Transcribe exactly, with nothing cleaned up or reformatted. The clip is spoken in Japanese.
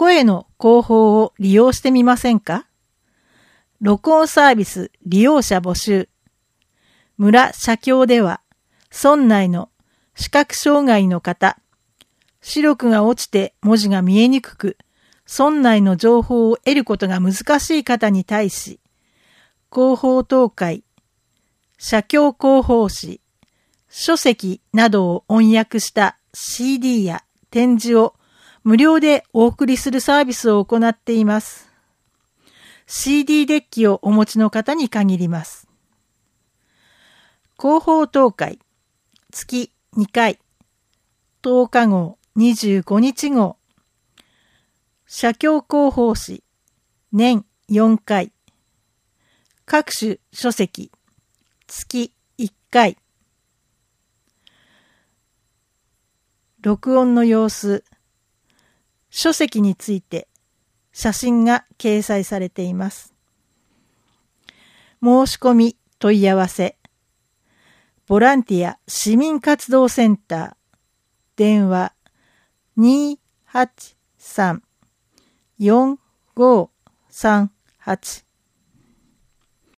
声の広報を利用してみませんか？録音サービス利用者募集。村社協では、村内の視覚障害の方、視力が落ちて文字が見えにくく、村内の情報を得ることが難しい方に対し、広報等会、社協広報誌、書籍などを翻訳した シーディー や展示を無料でお送りするサービスを行っています。シーディー デッキをお持ちの方に限ります。広報等会、月にかい、とおか号、にじゅうごにち号、社協広報誌、年よんかい、各種書籍、月いっかい、録音の様子、書籍について写真が掲載されています。申し込み問い合わせ、ボランティア市民活動センター、電話 にーはちさん よんごさんはち